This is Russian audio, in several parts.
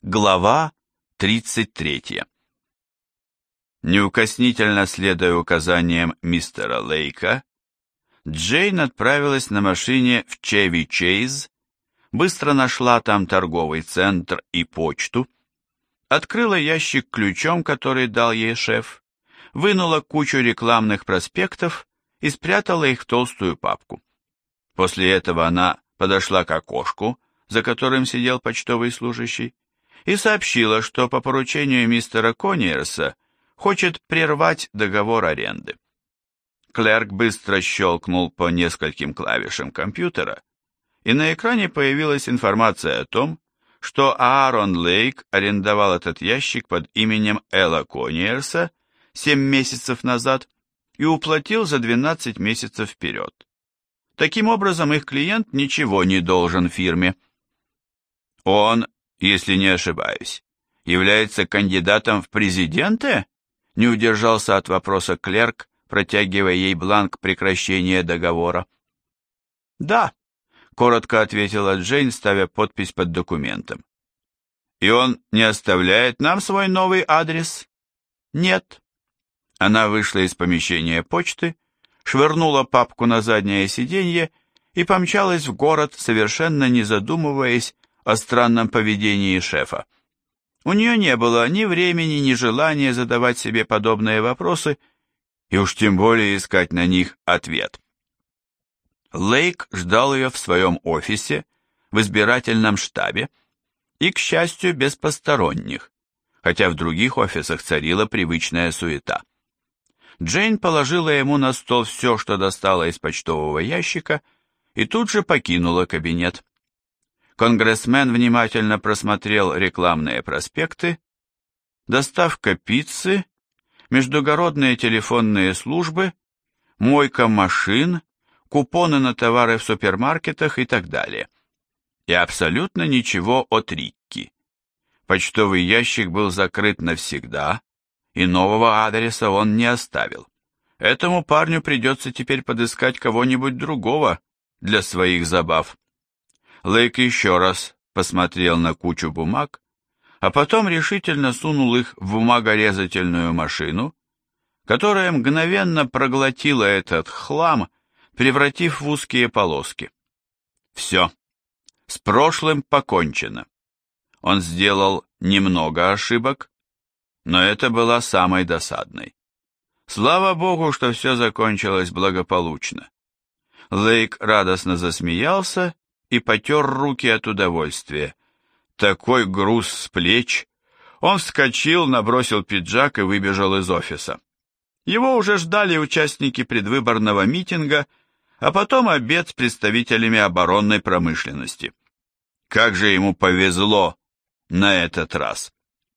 Глава 33. Неукоснительно следуя указаниям мистера Лейка, Джейн отправилась на машине в Чеви Чейз, быстро нашла там торговый центр и почту, открыла ящик ключом, который дал ей шеф, вынула кучу рекламных проспектов и спрятала их в толстую папку. После этого она подошла к окошку, за которым сидел почтовый служащий, и сообщила, что по поручению мистера Кониерса хочет прервать договор аренды. Клерк быстро щелкнул по нескольким клавишам компьютера, и на экране появилась информация о том, что Аарон Лейк арендовал этот ящик под именем Элла Кониерса 7 месяцев назад и уплатил за 12 месяцев вперед. Таким образом, их клиент ничего не должен фирме. Он, если не ошибаюсь, является кандидатом в президенты? Не удержался от вопроса клерк, протягивая ей бланк прекращения договора. Да, коротко ответила Джейн, ставя подпись под документом. И он не оставляет нам свой новый адрес? Нет. Она вышла из помещения почты, швырнула папку на заднее сиденье и помчалась в город, совершенно не задумываясь о странном поведении шефа. У нее не было ни времени, ни желания задавать себе подобные вопросы, и уж тем более искать на них ответ. Лейк ждал ее в своем офисе, в избирательном штабе, и, к счастью, без посторонних, хотя в других офисах царила привычная суета. Джейн положила ему на стол все, что достала из почтового ящика, и тут же покинула кабинет. Конгрессмен внимательно просмотрел рекламные проспекты, доставка пиццы, междугородные телефонные службы, мойка машин, купоны на товары в супермаркетах и так далее. И абсолютно ничего от Рикки. Почтовый ящик был закрыт навсегда, и нового адреса он не оставил. Этому парню придется теперь подыскать кого-нибудь другого для своих забав. Лейк еще раз посмотрел на кучу бумаг, а потом решительно сунул их в бумагорезательную машину, которая мгновенно проглотила этот хлам, превратив в узкие полоски. Все, с прошлым покончено. Он сделал немного ошибок, но это была самой досадной. Слава богу, что все закончилось благополучно. Лейк радостно засмеялся и потер руки от удовольствия. Такой груз с плеч! Он вскочил, набросил пиджак и выбежал из офиса. Его уже ждали участники предвыборного митинга, а потом обед с представителями оборонной промышленности. Как же ему повезло на этот раз!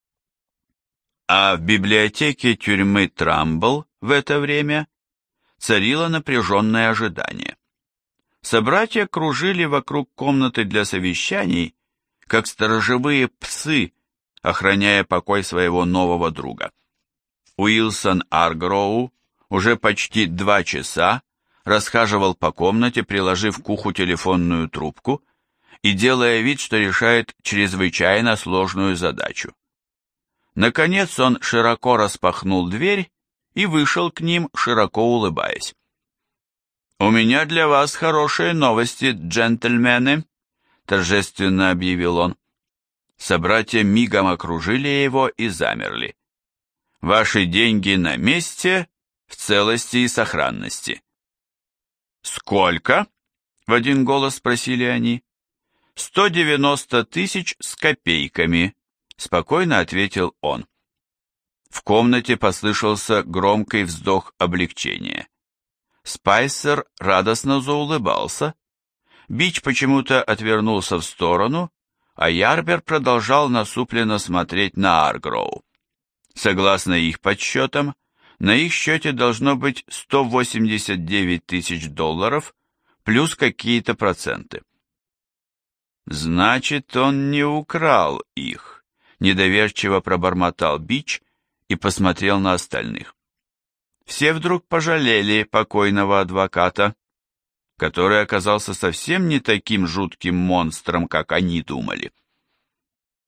А в библиотеке тюрьмы Трамбл в это время царило напряженное ожидание. Собратья кружили вокруг комнаты для совещаний, как сторожевые псы, охраняя покой своего нового друга. Уилсон Аргроу уже почти 2 часа расхаживал по комнате, приложив к уху телефонную трубку и делая вид, что решает чрезвычайно сложную задачу. Наконец он широко распахнул дверь и вышел к ним, широко улыбаясь. «У меня для вас хорошие новости, джентльмены», — торжественно объявил он. Собратья мигом окружили его и замерли. «Ваши деньги на месте, в целости и сохранности». «Сколько?» — в один голос спросили они. 190 тысяч с копейками», — спокойно ответил он. В комнате послышался громкий вздох облегчения. Спайсер радостно заулыбался, Бич почему-то отвернулся в сторону, а Ярбер продолжал насупленно смотреть на Аргроу. Согласно их подсчетам, на их счете должно быть 189 тысяч долларов плюс какие-то проценты. «Значит, он не украл их», — недоверчиво пробормотал Бич и посмотрел на остальных. Все вдруг пожалели покойного адвоката, который оказался совсем не таким жутким монстром, как они думали.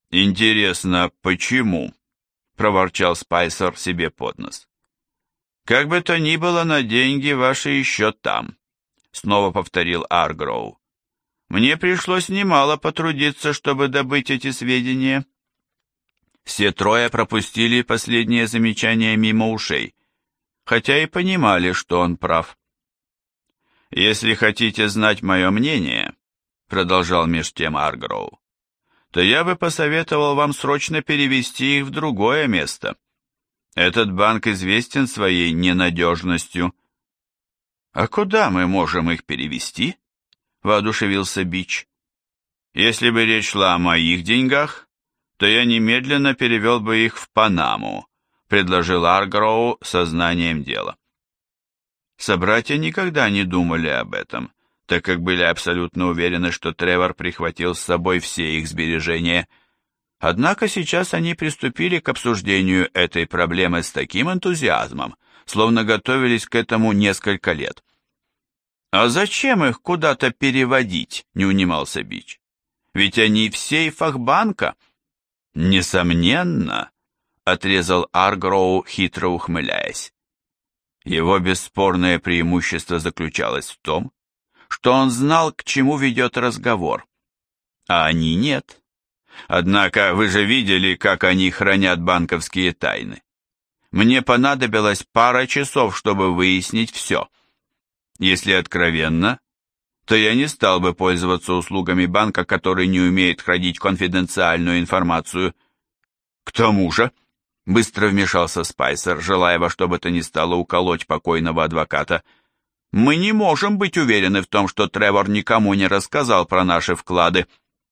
«Интересно, почему?» — проворчал Спайсер себе под нос. «Как бы то ни было, но деньги ваши еще там», — снова повторил Аргроу. «Мне пришлось немало потрудиться, чтобы добыть эти сведения». Все трое пропустили последнее замечание мимо ушей, хотя и понимали, что он прав. «Если хотите знать мое мнение», — продолжал меж тем Аргроу, «то я бы посоветовал вам срочно перевести их в другое место. Этот банк известен своей ненадежностью». «А куда мы можем их перевести?» — воодушевился Бич. «Если бы речь шла о моих деньгах, то я немедленно перевел бы их в Панаму», — предложил Аргроу сознанием дела. Собратья никогда не думали об этом, так как были абсолютно уверены, что Тревор прихватил с собой все их сбережения. Однако сейчас они приступили к обсуждению этой проблемы с таким энтузиазмом, словно готовились к этому несколько лет. «А зачем их куда-то переводить?» — не унимался Бич. «Ведь они в сейфах банка». «Несомненно», — отрезал Аргроу, хитро ухмыляясь. Его бесспорное преимущество заключалось в том, что он знал, к чему ведет разговор, а они нет. Однако вы же видели, как они хранят банковские тайны. Мне понадобилось пара часов, чтобы выяснить все. Если откровенно, то я не стал бы пользоваться услугами банка, который не умеет хранить конфиденциальную информацию. К тому же, быстро вмешался Спайсер, желая во что бы то ни стало уколоть покойного адвоката, мы не можем быть уверены в том, что Тревор никому не рассказал про наши вклады.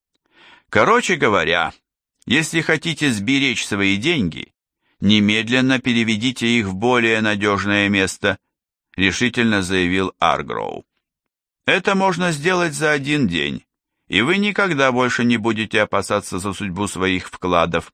Короче говоря, если хотите сберечь свои деньги, немедленно переведите их в более надежное место, решительно заявил Аргроу. Это можно сделать за один день, и вы никогда больше не будете опасаться за судьбу своих вкладов.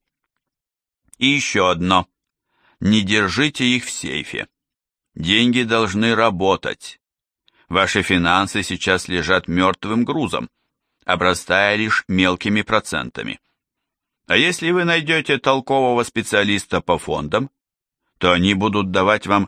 И еще одно. Не держите их в сейфе. Деньги должны работать. Ваши финансы сейчас лежат мертвым грузом, обрастая лишь мелкими процентами. А если вы найдете толкового специалиста по фондам, то они будут давать вам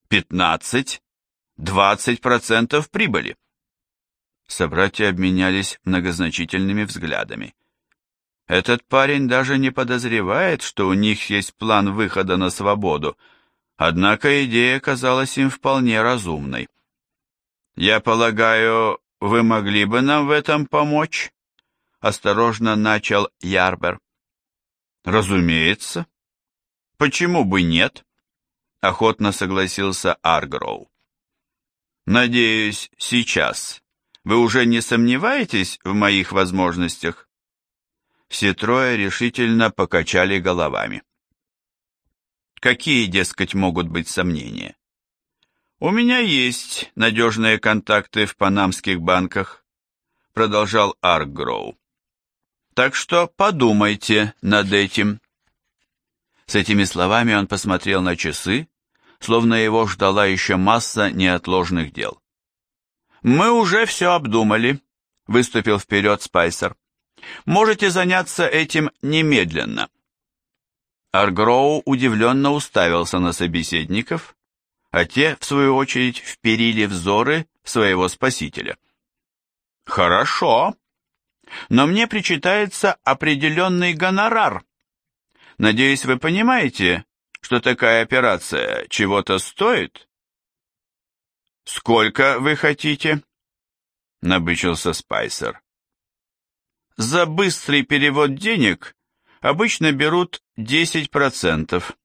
15-20% прибыли. Собратья обменялись многозначительными взглядами. Этот парень даже не подозревает, что у них есть план выхода на свободу, однако идея казалась им вполне разумной. «Я полагаю, вы могли бы нам в этом помочь?» — осторожно начал Ярбер. «Разумеется. Почему бы нет?» — охотно согласился Аргроу. «Надеюсь, сейчас вы уже не сомневаетесь в моих возможностях?» Все трое решительно покачали головами. «Какие, дескать, могут быть сомнения?» «У меня есть надежные контакты в панамских банках», продолжал Аргроу. «Так что подумайте над этим». С этими словами он посмотрел на часы, словно его ждала еще масса неотложных дел. «Мы уже все обдумали», — выступил вперед Спайсер. «Можете заняться этим немедленно». Аргроу удивленно уставился на собеседников, а те, в свою очередь, вперили взоры своего спасителя. «Хорошо, но мне причитается определенный гонорар. Надеюсь, вы понимаете, что такая операция чего-то стоит?» «Сколько вы хотите?» — набычился Спайсер. «За быстрый перевод денег обычно берут 10%.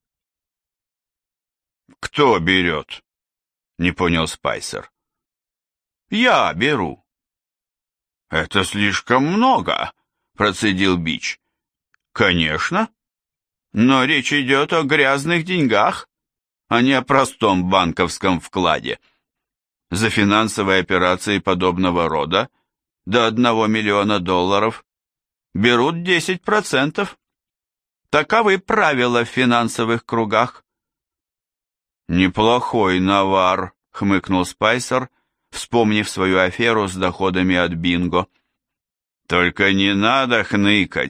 «Кто берет?» — не понял Спайсер. «Я беру». «Это слишком много», — процедил Бич. «Конечно, но речь идет о грязных деньгах, а не о простом банковском вкладе. За финансовые операции подобного рода до $1 миллиона берут 10%. Таковы правила в финансовых кругах». «Неплохой навар», — хмыкнул Спайсер, вспомнив свою аферу с доходами от бинго. «Только не надо хныкать», —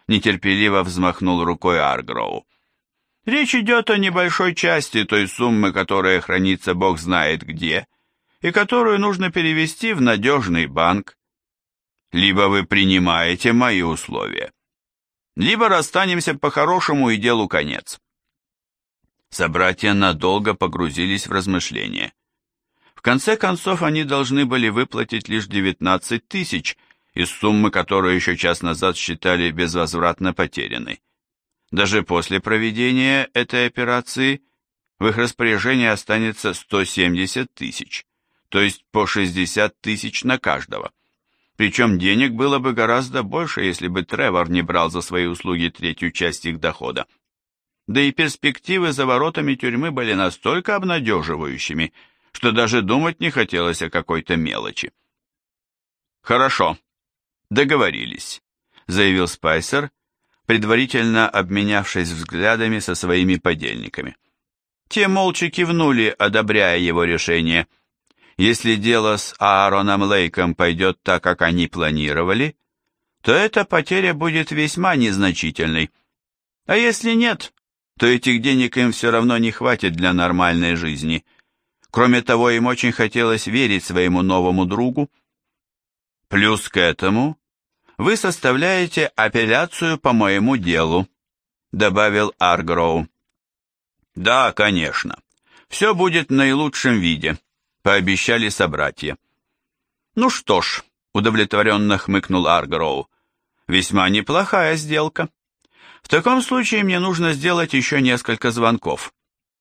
нетерпеливо взмахнул рукой Аргроу. Речь идет о небольшой части той суммы, которая хранится бог знает где, и которую нужно перевести в надежный банк. Либо вы принимаете мои условия, либо расстанемся по-хорошему и делу конец. Собратья надолго погрузились в размышления. В конце концов, они должны были выплатить лишь 19 тысяч из суммы, которую еще час назад считали безвозвратно потерянной. Даже после проведения этой операции в их распоряжении останется 170 тысяч, то есть по 60 тысяч на каждого. Причем денег было бы гораздо больше, если бы Тревор не брал за свои услуги третью часть их дохода. Да и перспективы за воротами тюрьмы были настолько обнадеживающими, что даже думать не хотелось о какой-то мелочи. «Хорошо, договорились», — заявил Спайсер, предварительно обменявшись взглядами со своими подельниками. Те молча кивнули, одобряя его решение. Если дело с Аароном Лейком пойдет так, как они планировали, то эта потеря будет весьма незначительной. А если нет, то этих денег им все равно не хватит для нормальной жизни. Кроме того, им очень хотелось верить своему новому другу. Плюс к этому вы составляете апелляцию по моему делу, добавил Аргроу. Да, конечно. Все будет в наилучшем виде, пообещали собратья. Ну что ж, удовлетворенно хмыкнул Аргроу. Весьма неплохая сделка. В таком случае мне нужно сделать еще несколько звонков.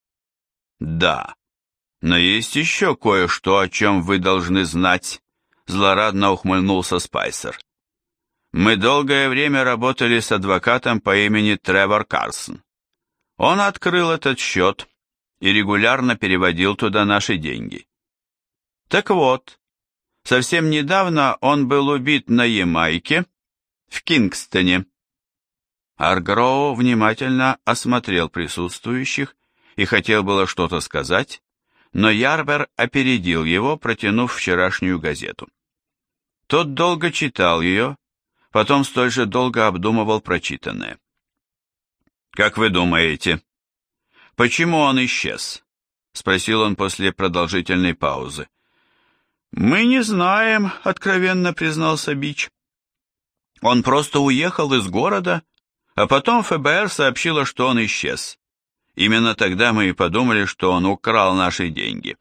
Да, но есть еще кое-что, о чем вы должны знать, злорадно ухмыльнулся Спайсер. Мы долгое время работали с адвокатом по имени Тревор Карсон. Он открыл этот счет и регулярно переводил туда наши деньги. Так вот, совсем недавно он был убит на Ямайке, в Кингстоне. Аргроу внимательно осмотрел присутствующих и хотел было что-то сказать, но Ярбер опередил его, протянув вчерашнюю газету. Тот долго читал ее, потом столь же долго обдумывал прочитанное. «Как вы думаете, почему он исчез?» — спросил он после продолжительной паузы. «Мы не знаем», — откровенно признался Бич. «Он просто уехал из города, а потом ФБР сообщило, что он исчез. Именно тогда мы и подумали, что он украл наши деньги».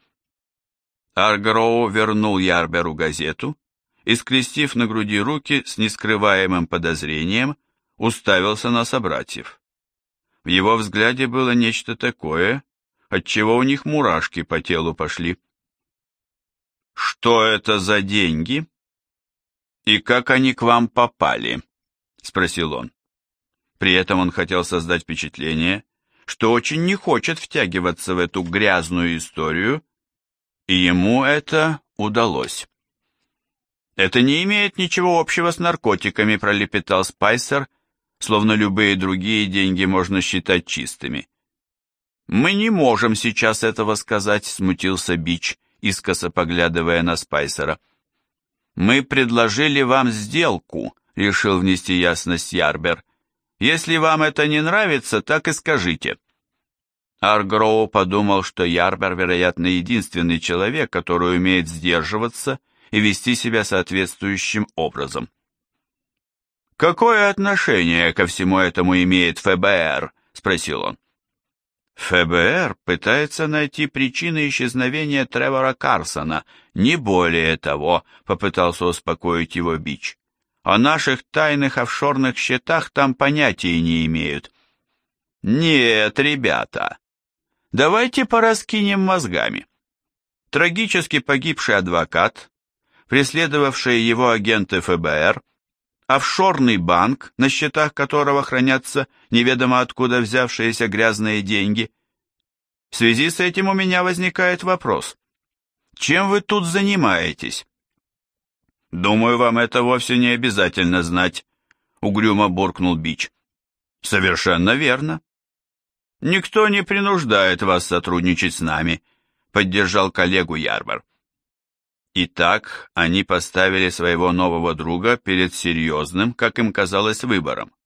Аргроу вернул Ярберу газету и, скрестив на груди руки с нескрываемым подозрением, уставился на собратьев. В его взгляде было нечто такое, отчего у них мурашки по телу пошли. «Что это за деньги? И как они к вам попали?» — спросил он. При этом он хотел создать впечатление, что очень не хочет втягиваться в эту грязную историю, и ему это удалось. «Это не имеет ничего общего с наркотиками», — пролепетал Спайсер, словно любые другие деньги можно считать чистыми. «Мы не можем сейчас этого сказать», — смутился Бич, искоса поглядывая на Спайсера. «Мы предложили вам сделку», — решил внести ясность Ярбер. «Если вам это не нравится, так и скажите». Аргроу подумал, что Ярбер, вероятно, единственный человек, который умеет сдерживаться и вести себя соответствующим образом. «Какое отношение ко всему этому имеет ФБР?» — спросил он. «ФБР пытается найти причины исчезновения Тревора Карсона, не более того», — попытался успокоить его Бич. «О наших тайных офшорных счетах там понятия не имеют». «Нет, ребята, давайте пораскинем мозгами. Трагически погибший адвокат, преследовавшие его агенты ФБР, офшорный банк, на счетах которого хранятся неведомо откуда взявшиеся грязные деньги. В связи с этим у меня возникает вопрос. Чем вы тут занимаетесь?» «Думаю, вам это вовсе не обязательно знать», — угрюмо буркнул Бич. «Совершенно верно. Никто не принуждает вас сотрудничать с нами», — поддержал коллегу Ярбер. Итак, они поставили своего нового друга перед серьезным, как им казалось, выбором.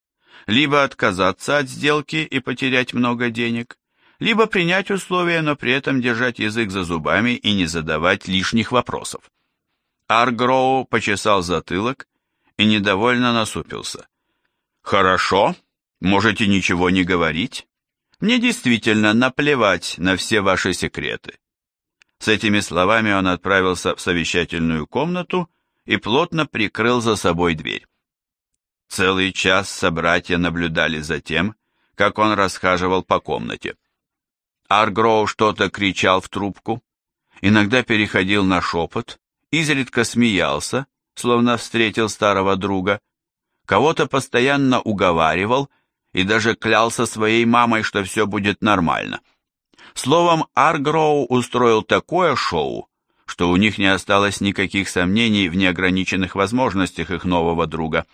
Либо отказаться от сделки и потерять много денег, либо принять условия, но при этом держать язык за зубами и не задавать лишних вопросов. Аргроу почесал затылок и недовольно насупился. «Хорошо, можете ничего не говорить. Мне действительно наплевать на все ваши секреты». С этими словами он отправился в совещательную комнату и плотно прикрыл за собой дверь. Целый час собратья наблюдали за тем, как он расхаживал по комнате. Аргроу что-то кричал в трубку, иногда переходил на шепот, изредка смеялся, словно встретил старого друга, кого-то постоянно уговаривал и даже клялся своей мамой, что все будет нормально. Словом, Аргроу устроил такое шоу, что у них не осталось никаких сомнений в неограниченных возможностях их нового друга.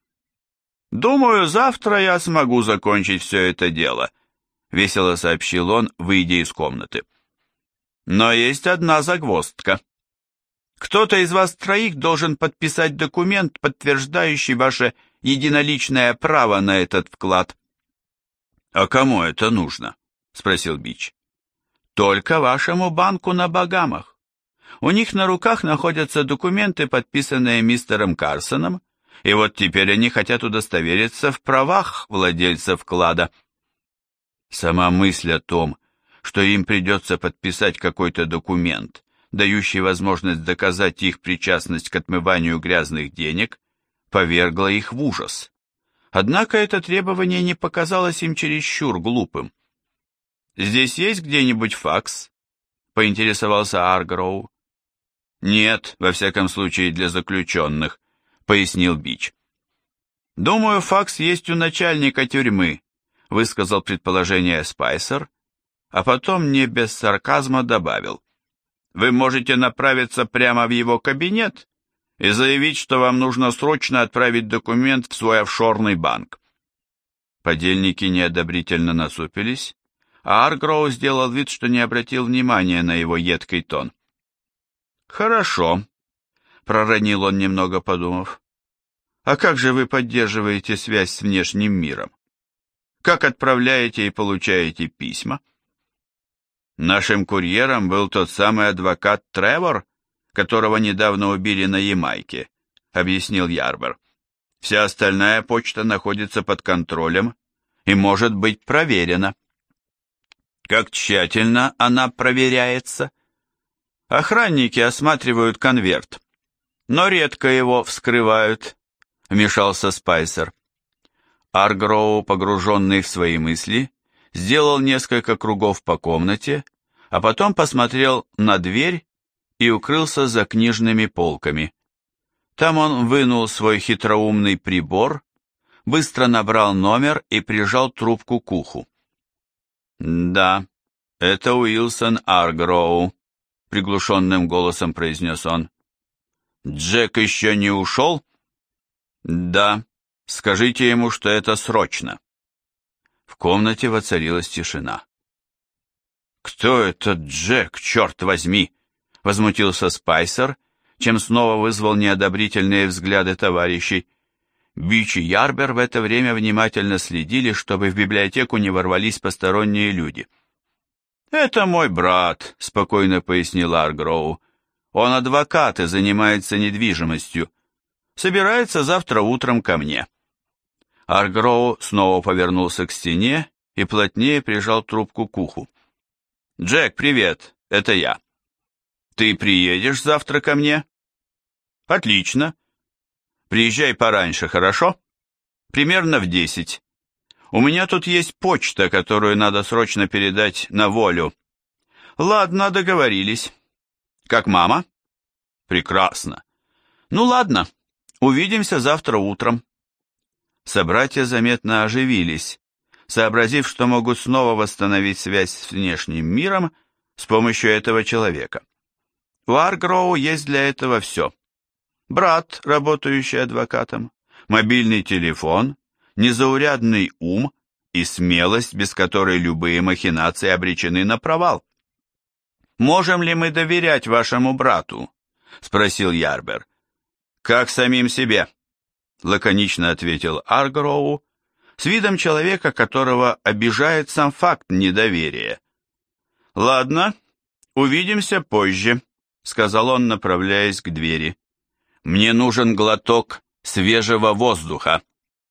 «Думаю, завтра я смогу закончить все это дело», — весело сообщил он, выйдя из комнаты. «Но есть одна загвоздка. Кто-то из вас троих должен подписать документ, подтверждающий ваше единоличное право на этот вклад». «А кому это нужно?» — спросил Бич. «Только вашему банку на Багамах. У них на руках находятся документы, подписанные мистером Карсоном, и вот теперь они хотят удостовериться в правах владельца вклада». Сама мысль о том, что им придется подписать какой-то документ, дающий возможность доказать их причастность к отмыванию грязных денег, повергла их в ужас. Однако это требование не показалось им чересчур глупым. «Здесь есть где-нибудь факс?» — поинтересовался Аргроу. «Нет, во всяком случае для заключенных», — пояснил Бич. «Думаю, факс есть у начальника тюрьмы», — высказал предположение Спайсер, а потом не без сарказма добавил. «Вы можете направиться прямо в его кабинет и заявить, что вам нужно срочно отправить документ в свой офшорный банк». Подельники неодобрительно насупились, а Аргроу сделал вид, что не обратил внимания на его едкий тон. «Хорошо», — проронил он, немного подумав. «А как же вы поддерживаете связь с внешним миром? Как отправляете и получаете письма?» «Нашим курьером был тот самый адвокат Тревор, которого недавно убили на Ямайке», — объяснил Ярбер. «Вся остальная почта находится под контролем и может быть проверена». «Как тщательно она проверяется?» «Охранники осматривают конверт, но редко его вскрывают», — вмешался Спайсер. Аргроу, погруженный в свои мысли, сделал несколько кругов по комнате, а потом посмотрел на дверь и укрылся за книжными полками. Там он вынул свой хитроумный прибор, быстро набрал номер и прижал трубку к уху. «Да, это Уилсон Аргроу», — приглушенным голосом произнес он. «Джек еще не ушел?» «Да, скажите ему, что это срочно». В комнате воцарилась тишина. «Кто этот Джек, черт возьми?» — возмутился Спайсер, чем снова вызвал неодобрительные взгляды товарищей. Бич и Ярбер в это время внимательно следили, чтобы в библиотеку не ворвались посторонние люди. «Это мой брат», — спокойно пояснил Аргроу. «Он адвокат и занимается недвижимостью. Собирается завтра утром ко мне». Аргроу снова повернулся к стене и плотнее прижал трубку к уху. «Джек, привет, это я. Ты приедешь завтра ко мне?» «Отлично. Приезжай пораньше, хорошо? Примерно в 10. У меня тут есть почта, которую надо срочно передать на волю». «Ладно, договорились. Как мама?» «Прекрасно. Ну ладно, увидимся завтра утром». Собратья заметно оживились, сообразив, что могут снова восстановить связь с внешним миром с помощью этого человека. У Аргроу есть для этого все. Брат, работающий адвокатом, мобильный телефон, незаурядный ум и смелость, без которой любые махинации обречены на провал. «Можем ли мы доверять вашему брату?» — спросил Ярбер. «Как самим себе», — лаконично ответил Аргроу, с видом человека, которого обижает сам факт недоверия. «Ладно, увидимся позже», — сказал он, направляясь к двери. «Мне нужен глоток свежего воздуха».